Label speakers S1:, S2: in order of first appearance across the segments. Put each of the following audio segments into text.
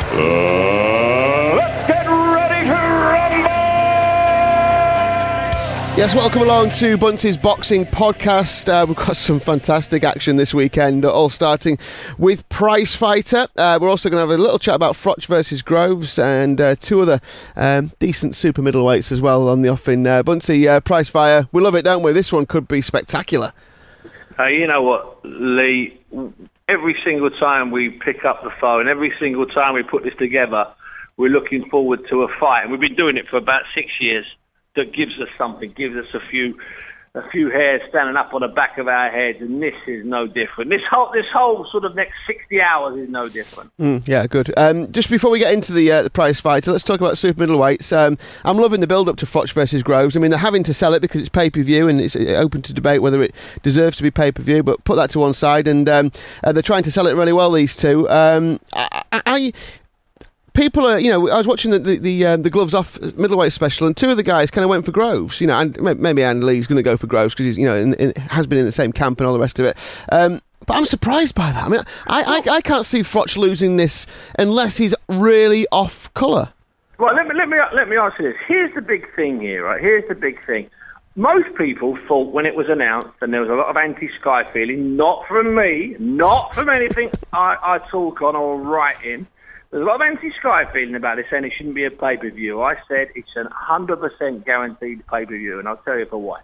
S1: Let's get ready to rumble!
S2: Yes, welcome along to Bunty's Boxing Podcast. We've got some fantastic action this weekend, all starting with Prize Fighter. We're also going to have a little chat about Froch versus Groves and two other decent super middleweights as well on the offing. Bunty, Prize Fighter, we love it, don't we? This one could be spectacular.
S3: You know what, Lee? Every single time we pick up the phone, every single time we put this together, we're looking forward to a fight. And we've been doing it for about 6 years. That gives us something, gives us a few hairs standing up on the back of our heads, and this is no different. This whole sort of next 60 hours is no different.
S2: Yeah, good. Just before we get into the prize fighter, let's talk about super middleweights. I'm loving the build-up to Froch versus Groves. I mean, they're having to sell it because it's pay-per-view, and it's open to debate whether it deserves to be pay-per-view, but put that to one side, and they're trying to sell it really well, these two. People are, I was watching the gloves off middleweight special, and two of the guys kind of went for Groves, and maybe Andy Lee's going to go for Groves because he's, has been in the same camp and all the rest of it. But I'm surprised by that. I mean, I can't see Froch losing this unless he's really off colour.
S3: Well, let me ask you this. Here's the big thing here, right? Here's the big thing. Most people thought when it was announced, and there was a lot of anti-Sky feeling, not from me, not from anything I talk on or write in. There's a lot of anti-Sky feeling about this, saying it shouldn't be a pay-per-view. I said it's an 100% guaranteed pay-per-view, and I'll tell you for why.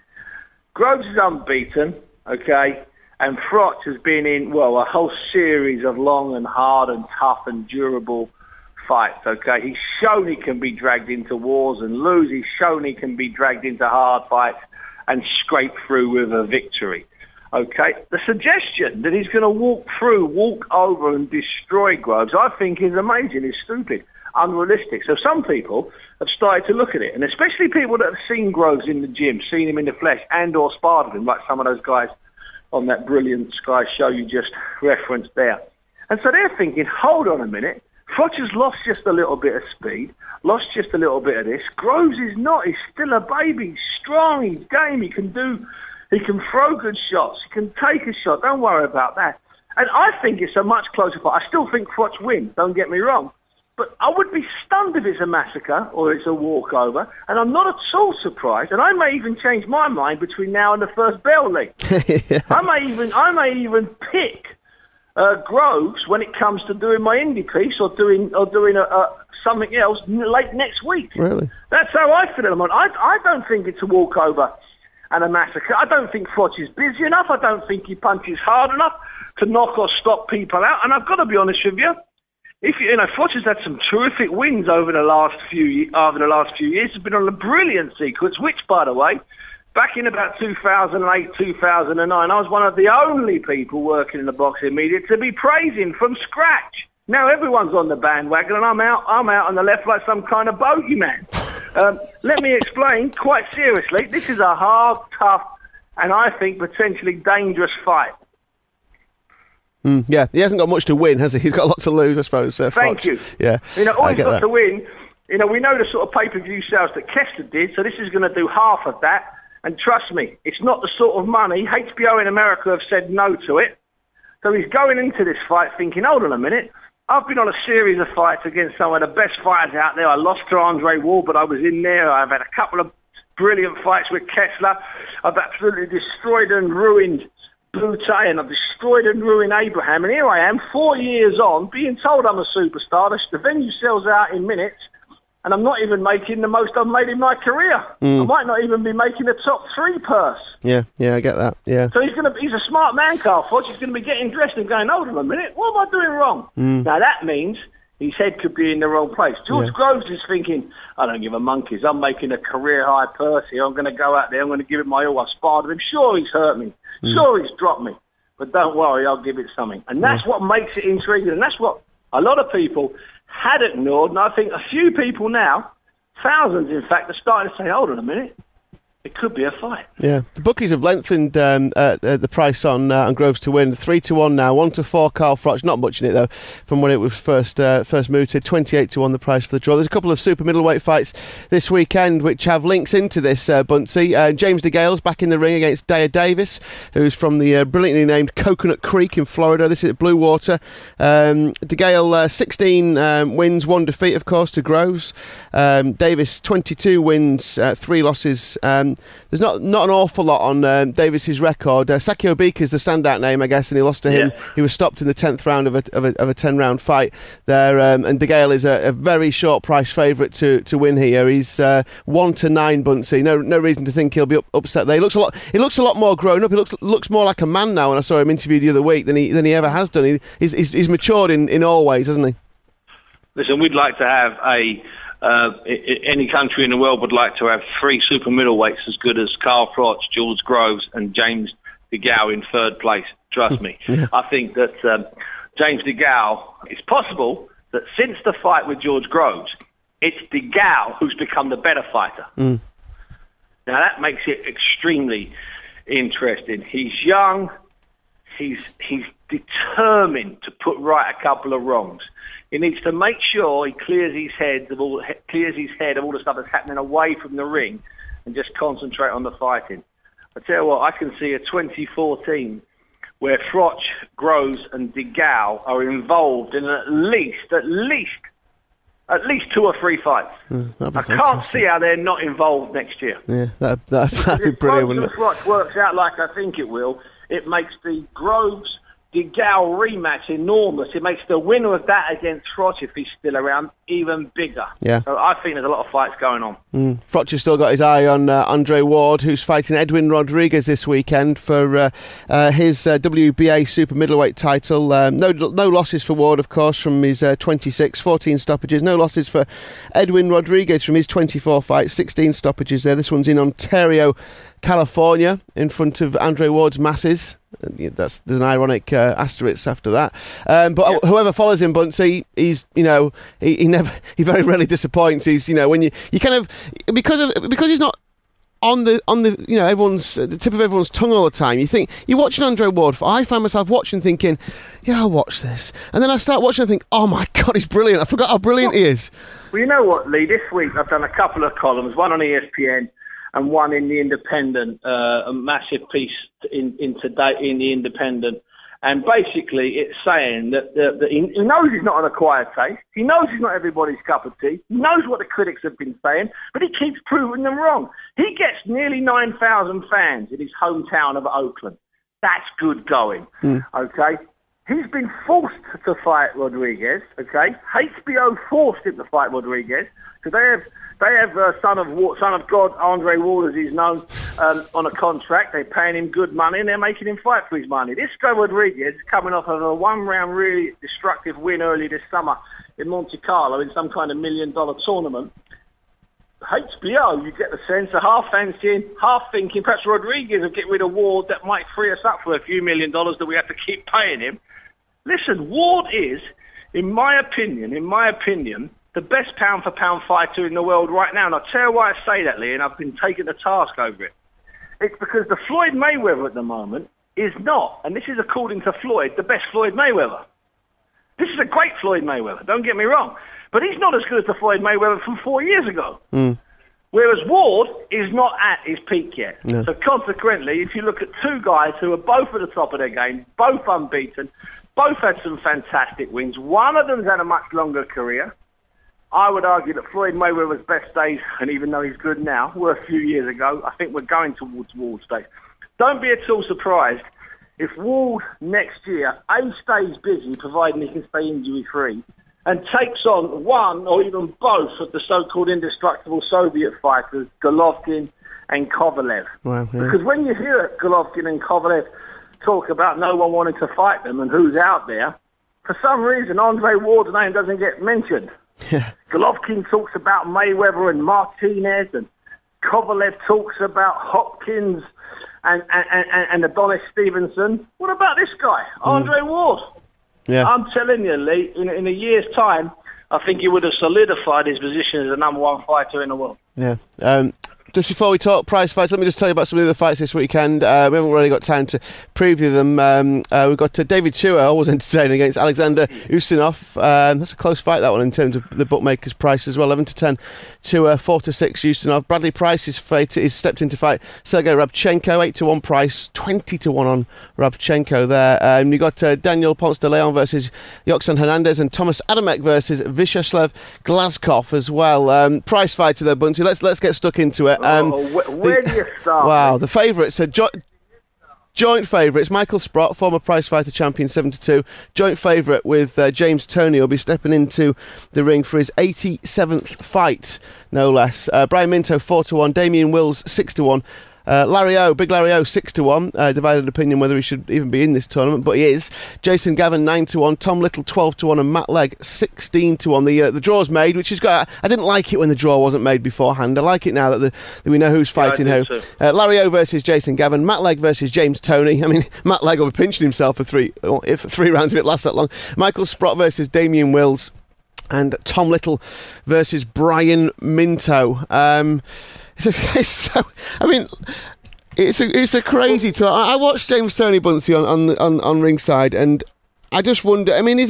S3: Groves is unbeaten, okay, and Froch has been in, a whole series of long and hard and tough and durable fights, okay? He's shown he can be dragged into wars and lose. He's shown he can be dragged into hard fights and scrape through with a victory. Okay, the suggestion that he's going to walk over and destroy Groves, I think is amazing, is stupid, unrealistic. So some people have started to look at it, and especially people that have seen Groves in the gym, seen him in the flesh and or sparred with him, like some of those guys on that brilliant Sky show you just referenced there. And so they're thinking, hold on a minute, Froch has lost just a little bit of speed, lost just a little bit of this. Groves is not, he's still a baby, he's strong, he's game, he can throw good shots. He can take a shot. Don't worry about that. And I think it's a much closer fight. I still think Froch wins. Don't get me wrong. But I would be stunned if it's a massacre or it's a walkover. And I'm not at all surprised. And I may even change my mind between now and the first bell, Lee. Yeah. I may even pick Groves when it comes to doing my indie piece or doing something else late next week.
S2: Really?
S3: That's how I feel at the moment. I don't think it's a walkover and a massacre. I don't think Froch is busy enough. I don't think he punches hard enough to knock or stop people out. And I've got to be honest with you, Froch has had some terrific wins over the last few years. He's been on a brilliant sequence, which, by the way, back in about 2008, 2009, I was one of the only people working in the boxing media to be praising from scratch. Now everyone's on the bandwagon, and I'm out on the left like some kind of bogeyman. Let me explain quite seriously. This is a hard, tough, and I think potentially dangerous fight.
S2: Yeah, he hasn't got much to win, has he? He's got a lot to lose, I suppose.
S3: Thank you.
S2: Yeah,
S3: all he's got to win. We know the sort of pay-per-view sales that Kester did, so this is going to do half of that. And trust me, it's not the sort of money. HBO in America have said no to it. So he's going into this fight thinking, hold on a minute. I've been on a series of fights against some of the best fighters out there. I lost to Andre Ward, but I was in there. I've had a couple of brilliant fights with Kessler. I've absolutely destroyed and ruined Bute, and I've destroyed and ruined Abraham. And here I am, 4 years on, being told I'm a superstar. The venue sells out in minutes, and I'm not even making the most I've made in my career. I might not even be making the top 3 purse.
S2: Yeah, I get that. Yeah.
S3: So he's a smart man, Carl Froch. He's going to be getting dressed and going, hold on a minute, what am I doing wrong? Now that means his head could be in the wrong place. George Groves is thinking, I don't give a monkeys. I'm making a career high purse here. I'm going to go out there. I'm going to give it my all. I've sparred with him. Sure, he's hurt me. Sure, he's dropped me. But don't worry, I'll give it something. And that's what makes it intriguing. And that's what a lot of people had ignored. And I think a few people now, thousands in fact, are starting to say, hold on a minute. it could be a fight.
S2: Yeah, the bookies have lengthened the price on Groves to win 3-1 now, 1-4 Carl Froch. Not much in it though, from when it was first mooted. 28-1 the price for the draw. There's a couple of super middleweight fights this weekend which have links into this. Bunty, James DeGale's back in the ring against Daya Davis, who's from the brilliantly named Coconut Creek in Florida. This is at Blue Water. DeGale 16 wins, 1 defeat, of course, to Groves. Davis 22 wins, 3 losses. There's not an awful lot on Davis's record. Sakio Bika's the standout name, I guess, and he lost to him.
S3: Yeah.
S2: He was stopped in the 10th round of a 10-round fight there, and DeGale is a very short price favourite to win here. He's 1-9, Bunty. No reason to think he'll be upset there. He looks a lot more grown up. He looks more like a man now. When I saw him interviewed the other week than he ever has done. He's matured in all ways, hasn't he?
S3: Listen, we'd like to have any country in the world would like to have 3 super middleweights as good as Carl Froch, George Groves and James DeGale in 3rd place. Trust me.
S2: Yeah.
S3: I think that James DeGale, it's possible that since the fight with George Groves, it's DeGale who's become the better fighter. Now that makes it extremely interesting. He's young. He's determined to put right a couple of wrongs. He needs to make sure he clears his head of all the stuff that's happening away from the ring and just concentrate on the fighting. I tell you what, I can see a 2014 where Froch, Groves and DeGale are involved in at least 2 or 3 fights. I can't see how they're not involved next year.
S2: Yeah, that'd be brilliant, wouldn't it?
S3: If Froch works out like I think it will, it makes the Groves DeGale rematch enormous. It makes the winner of that against Froch, if he's still around, even bigger.
S2: Yeah.
S3: So I think there's a lot of fights going on.
S2: Froch has still got his eye on Andre Ward, who's fighting Edwin Rodriguez this weekend for his WBA super middleweight title. No losses for Ward, of course, from his 14 stoppages. No losses for Edwin Rodriguez from his 24 fights, 16 stoppages there. This one's in Ontario, California, in front of Andre Ward's masses. There's an ironic asterisk after that. But whoever follows him, Bunty, he's he very rarely disappoints. He's when you kind of because he's not on the everyone's the tip of everyone's tongue all the time. You're watching Andre Ward. I find myself watching, thinking, yeah, I'll watch this, and then I start watching and think, oh my God, he's brilliant. I forgot how brilliant he is.
S3: Well, you know what, Lee? This week I've done a couple of columns, one on ESPN. And one in the Independent, a massive piece in today in the Independent, and basically it's saying that he knows he's not an acquired taste. He knows he's not everybody's cup of tea. He knows what the critics have been saying, but he keeps proving them wrong. He gets nearly 9,000 fans in his hometown of Oakland. That's good going. Okay. He's been forced to fight Rodriguez. Okay. HBO forced him to fight Rodriguez because they have son of God, Andre Ward, as he's known, on a contract. They're paying him good money, and they're making him fight for his money. This guy Rodriguez is coming off of a 1-round really destructive win early this summer in Monte Carlo in some kind of $1 million tournament. HBO, you get the sense, are half fancying, half thinking perhaps Rodriguez will get rid of Ward. That might free us up for a few $1 million that we have to keep paying him. Listen, Ward is, in my opinion, the best pound-for-pound fighter in the world right now. And I'll tell you why I say that, Lee, and I've been taken to task over it. It's because the Floyd Mayweather at the moment is not, and this is according to Floyd, the best Floyd Mayweather. This is a great Floyd Mayweather, don't get me wrong. But he's not as good as the Floyd Mayweather from 4 years ago. Whereas Ward is not at his peak yet. No. So consequently, if you look at 2 guys who are both at the top of their game, both unbeaten, both had some fantastic wins, one of them's had a much longer career. I would argue that Floyd Mayweather's best days, and even though he's good now, were a few years ago. I think we're going towards Ward's days. Don't be at all surprised if Ward next year, A, stays busy, providing he can stay injury-free, and takes on one or even both of the so-called indestructible Soviet fighters, Golovkin and Kovalev.
S2: Wow, yeah.
S3: Because when you hear Golovkin and Kovalev talk about no one wanting to fight them and who's out there, for some reason Andre Ward's name doesn't get mentioned.
S2: Yeah.
S3: Golovkin talks about Mayweather and Martinez, and Kovalev talks about Hopkins and Adonis Stevenson. What about this guy, Andre Ward?
S2: Yeah.
S3: I'm telling you, Lee, in a year's time, I think he would have solidified his position as the number 1 fighter in the world.
S2: Yeah. Just before we talk prize fights, let me just tell you about some of the other fights this weekend. We haven't really got time to preview them. We've got David Tua, always entertaining, against Alexander Ustinov. That's a close fight, that one, in terms of the bookmakers' price as well. 11-10 Tua, 4-6 Ustinov. Bradley Price is stepped in to fight Sergey Rabchenko, 8-1 Price, 20-1 on Rabchenko there. You've got Daniel Ponce de Leon versus Yoxan Hernandez, and Thomas Adamek versus Vyacheslav Glazkov as well. Price fighter there, Bunty. Let's get stuck into it.
S3: Where do you start?
S2: Wow, the favourites are joint favourites. Michael Sprott, former prize fighter champion, 7-2. Joint favourite with James Toney, will be stepping into the ring for his 87th fight, no less. Brian Minto, 4-1. Damian Wills, 6-1. Big Larry O, 6-1. Divided opinion whether he should even be in this tournament, but he is. Jason Gavin, 9-1. Tom Little, 12-1, and Matt Legg, 16-1. The draw's made, which is good. I didn't like it when the draw wasn't made beforehand. I like it now that we know who's fighting who. Larry O versus Jason Gavin. Matt Legg versus James Toney. I mean, Matt Legg will be pinching himself for if 3 rounds if it lasts that long. Michael Sprott versus Damian Wills, and Tom Little versus Brian Minto. It's a crazy tour. I watched James Toney, Buncey, on ringside, and I just wonder. I mean, he's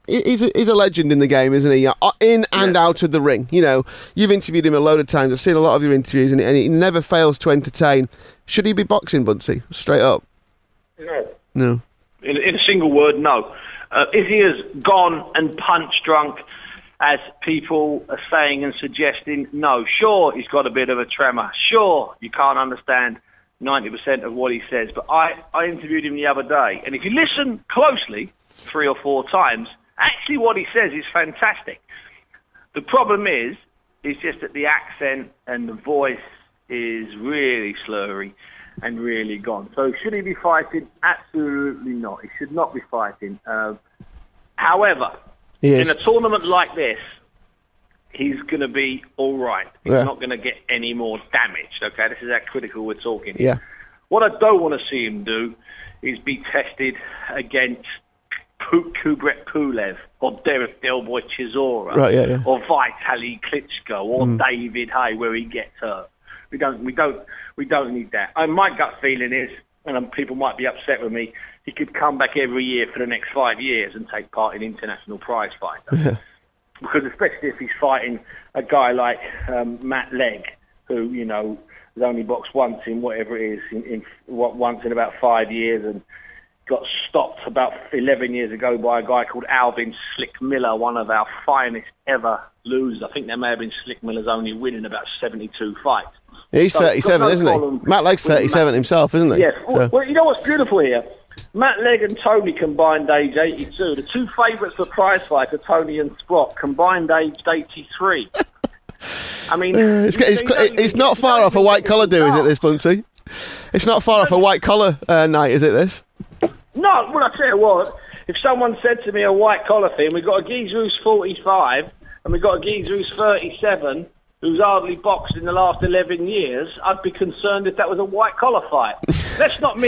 S2: a legend in the game, isn't he? In and out of the ring. You know, you've interviewed him a load of times. I've seen a lot of your interviews, and he never fails to entertain. Should he be boxing, Buncey? Straight up. No.
S3: In a single word, no. Is he as gone and punch drunk as people are saying and suggesting? No. Sure, he's got a bit of a tremor. Sure, you can't understand 90% of what he says. But I interviewed him the other day, and if you listen closely 3 or 4 times, actually what he says is fantastic. The problem is just that the accent and the voice is really slurry and really gone. So should he be fighting? Absolutely not. He should not be fighting. However, in a tournament like this, he's going to be all right. He's not going to get any more damaged. Okay, this is how critical we're talking here.
S2: Yeah.
S3: What I don't want to see him do is be tested against Kubrat Pulev or Derek Delboy Chisora or Vitaly Klitschko or David Haye, where he gets hurt. We don't need that. My gut feeling is, and people might be upset with me, he could come back every year for the next 5 years and take part in international prize fights. Yeah. Because especially if he's fighting a guy like Matt Legg, who, you know, has only boxed once in whatever it is, once in about 5 years, and got stopped about 11 years ago by a guy called Alvin Slick Miller, one of our finest ever losers. I think there may have been Slick Miller's only win in about 72 fights.
S2: He's 37, isn't he? Matt Legg's 37 himself, isn't he?
S3: Yes. Well, you know what's beautiful here? Matt Legg and Toney combined age 82. The 2 favourites for prize fighter, Toney and Sprott, combined aged 83. I mean,
S2: it's not far off a white collar do, is it, this, Buncey? It's not far off a white collar night, is it, this?
S3: No, well, I tell you what, if someone said to me a white collar thing, we've got a geezer who's 45 and we've got a geezer who's 37 who's hardly boxed in the last 11 years, I'd be concerned if that was a white collar fight. Listen, I'm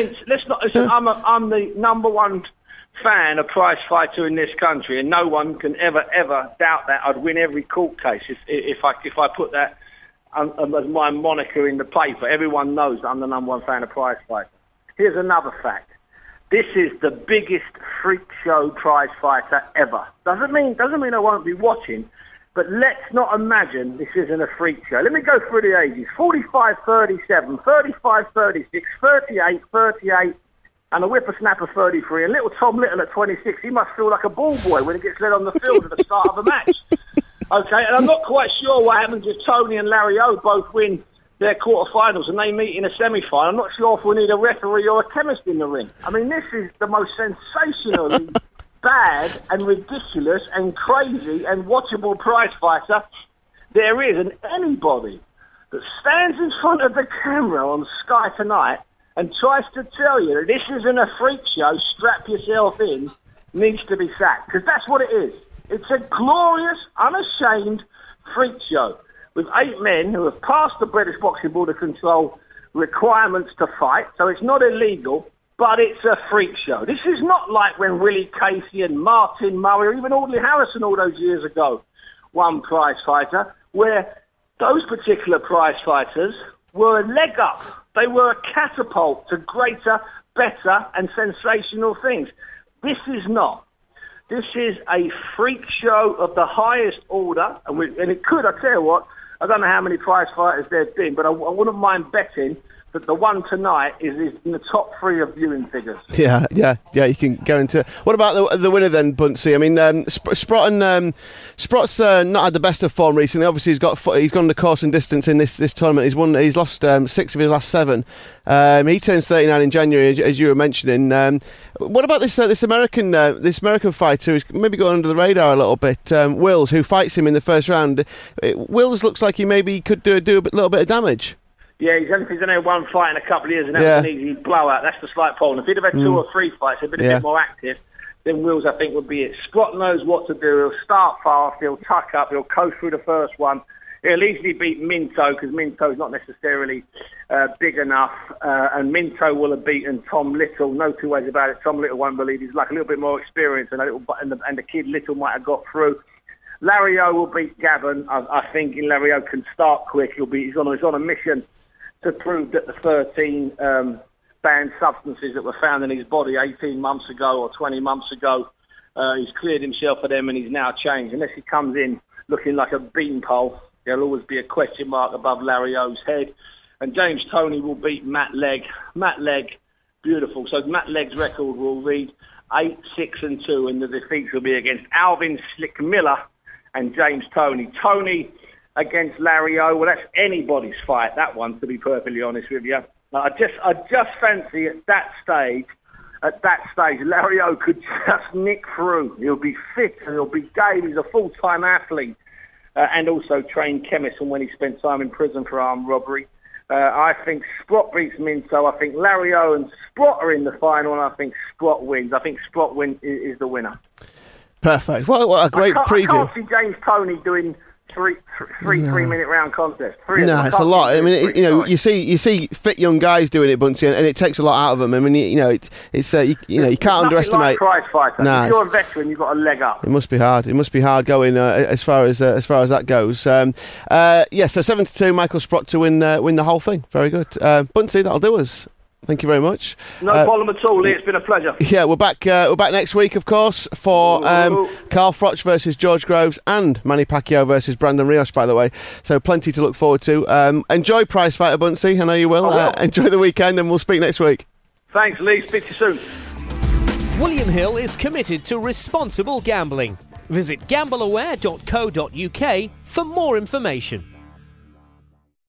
S3: the number one fan of prize fighter in this country, and no one can ever doubt that. I'd win every court case if I put that as my moniker in the paper. Everyone knows that I'm the number one fan of prize fighter. Here's another fact. This is the biggest freak show prize fighter ever. Doesn't mean I won't be watching, but let's not imagine this isn't a freak show. Let me go through the ages. 45, 37, 35, 36, 38, 38, and a whippersnapper 33. And little Tom Little at 26, he must feel like a ball boy when he gets led on the field at the start of a match. Okay, and I'm not quite sure what happens if Toney and Larry O both win their quarterfinals and they meet in a semi-final. I'm not sure if we need a referee or a chemist in the ring. I mean, this is the most sensationally bad and ridiculous and crazy and watchable prize fighter there is. And anybody that stands in front of the camera on Sky tonight and tries to tell you that this isn't a freak show, strap yourself in, needs to be sacked. Because that's what it is. It's a glorious, unashamed freak show with 8 men who have passed the British Boxing Board of Control requirements to fight. So it's not illegal, but it's a freak show. This is not like when Willie Casey and Martin Murray or even Audley Harrison all those years ago won prize fighter, where those particular prize fighters were a leg up. They were a catapult to greater, better and sensational things. This is not. This is a freak show of the highest order. And it could, I tell you what, I don't know how many prize fighters there have been, but I wouldn't mind betting that the one tonight is in the top 3 of viewing figures.
S2: Yeah, you can go into it. What about the winner then, Bunty? I mean, Sprott's not had the best of form recently. Obviously, he's gone the course and distance in this tournament. He's lost 6 of his last 7. He turns 39 in January, as you were mentioning. What about this American fighter who's maybe going under the radar a little bit? Wills, who fights him in the first round. Wills looks like he maybe could do a little bit of damage.
S3: Yeah, he's only had one fight in a couple of years, and that was an easy blowout. That's the slight problem. If he'd have had 2 or 3 fights, he'd been a bit more active, then Wills, I think, would be it. Sprott knows what to do. He'll start fast, he'll tuck up, he'll coast through the first one. He'll easily beat Minto, because Minto's not necessarily big enough, and Minto will have beaten Tom Little. No 2 ways about it. Tom Little won't believe he's like a little bit more experienced, and the kid Little might have got through. Larry O will beat Gavin. I think Larry O can start quick. He's on a mission to prove that the 13 banned substances that were found in his body 18 months ago or 20 months ago, he's cleared himself of them and he's now changed. Unless he comes in looking like a beanpole, there'll always be a question mark above Larry O's head. And James Toney will beat Matt Legg. Matt Legg, beautiful. So Matt Legg's record will read 8-6-2, and the defeats will be against Alvin Slick Miller and James Toney. Toney against Larry O. Well, that's anybody's fight, that one, to be perfectly honest with you. I just fancy at that stage, Larry O could just nick through. He'll be fit and he'll be game. He's a full-time athlete and also trained chemist from when he spent time in prison for armed robbery. I think Sprott beats Minto. I think Larry O and Sprott are in the final, and I think Sprott wins. I think Sprott is the winner.
S2: Perfect. What a great preview.
S3: I can't see James Toney doing three 3-minute round contest.
S2: No, it's a lot. I mean, you see fit young guys doing it, Bunty, and it takes a lot out of them. I mean, you can't underestimate.
S3: Like prize fighter. If you're a veteran, you've got a leg up.
S2: It must be hard. It must be hard going as far as that goes. So 7-2, Michael Sprott to win the whole thing. Very good, Bunty. That'll do us. Thank you very much.
S3: No problem at all, Lee. It's been a pleasure.
S2: Yeah, we're back next week, of course, for Carl Froch versus George Groves and Manny Pacquiao versus Brandon Rios, by the way. So plenty to look forward to. Enjoy Prize Fighter, Bunty. I know you will. Enjoy the weekend, and we'll speak next week.
S3: Thanks, Lee. Speak to you soon.
S4: William Hill is committed to responsible gambling. Visit gambleaware.co.uk for more information.